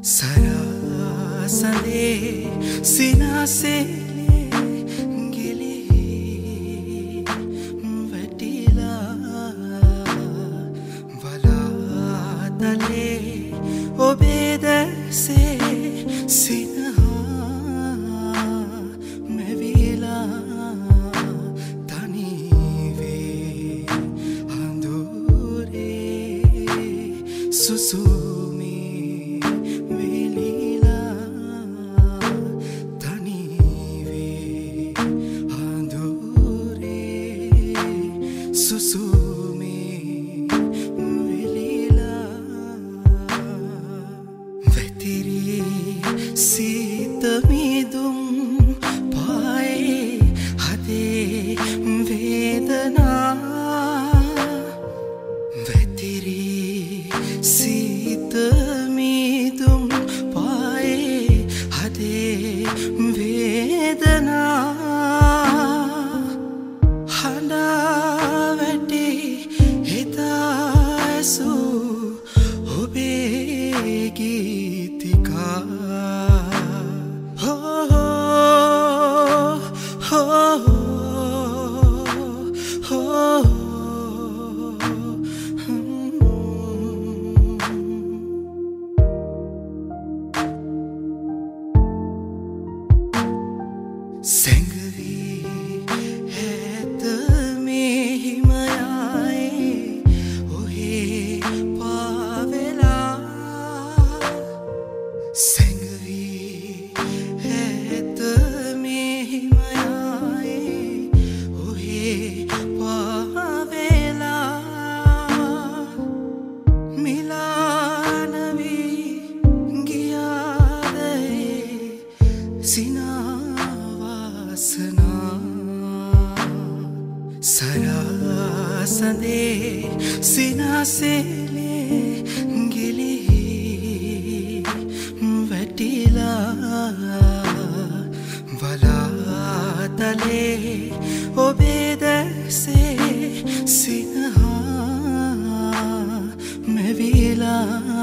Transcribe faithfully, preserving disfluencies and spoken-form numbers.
සරසඳේ සිනාසෙලේ ගිලී වැටිලා වලාතලේ ඔබේ දැසේ සිනහා මැවිලා තනිවේ අඳුරේ සුසුමි සුසුමේ වෙලිලා වැතිරි සීත මිදුම් පායේ හදේ වේදනා වැතිරි සීත මිදුම් පායේ හදේ වේදනා ඔබේ ගීතිකා හෝ හෝ හෝ සැඟවී ඇත මේ හිමයායේ ඔහේ පාවෙලා සැඟවී ඇත මේ හිමයායේ ඔහේ පාවෙලා මිලානවී ගියාදේ සිනාවාසනා සරසඳේ සිනාසෙලේ ගිලී වැටිලා වලාතලේ ඔබේ දැසේ සිනහා මැවිලා